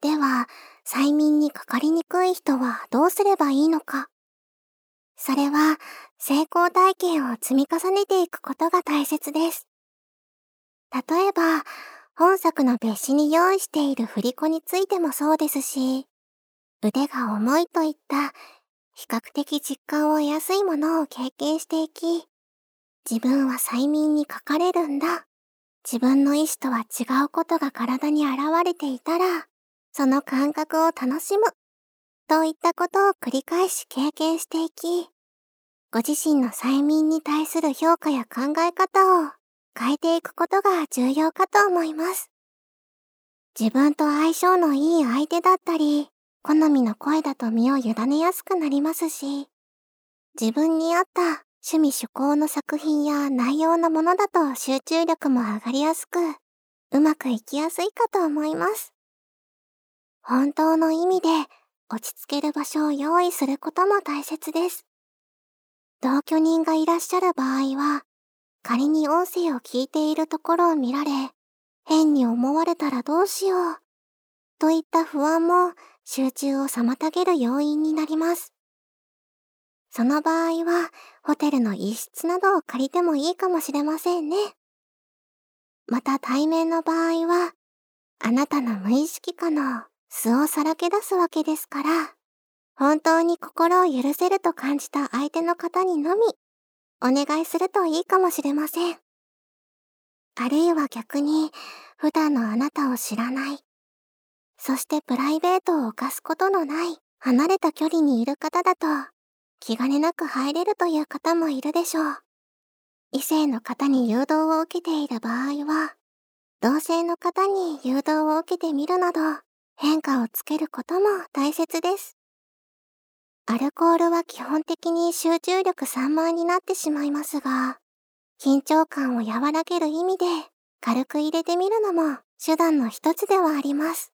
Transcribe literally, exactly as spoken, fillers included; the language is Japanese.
では、催眠にかかりにくい人はどうすればいいのか。それは、成功体験を積み重ねていくことが大切です。例えば、本作の別紙に用意している振り子についてもそうですし、腕が重いといった比較的実感を得やすいものを経験していき、自分は催眠にかかれるんだ。自分の意志とは違うことが体に現れていたら、その感覚を楽しむ。といったことを繰り返し経験していき、ご自身の催眠に対する評価や考え方を変えていくことが重要かと思います。自分と相性のいい相手だったり、好みの声だと身を委ねやすくなりますし、自分に合った趣味趣向の作品や内容のものだと集中力も上がりやすく、うまくいきやすいかと思います。本当の意味で落ち着ける場所を用意することも大切です。同居人がいらっしゃる場合は、仮に音声を聞いているところを見られ、変に思われたらどうしよう、といった不安も集中を妨げる要因になります。その場合は、ホテルの一室などを借りてもいいかもしれませんね。また対面の場合は、あなたの無意識下の素をさらけ出すわけですから、本当に心を許せると感じた相手の方にのみ、お願いするといいかもしれません。あるいは逆に、普段のあなたを知らない、そしてプライベートを犯すことのない離れた距離にいる方だと、気兼ねなく入れるという方もいるでしょう。異性の方に誘導を受けている場合は、同性の方に誘導を受けてみるなど、変化をつけることも大切です。アルコールは基本的に集中力散漫になってしまいますが、緊張感を和らげる意味で軽く入れてみるのも手段の一つではあります。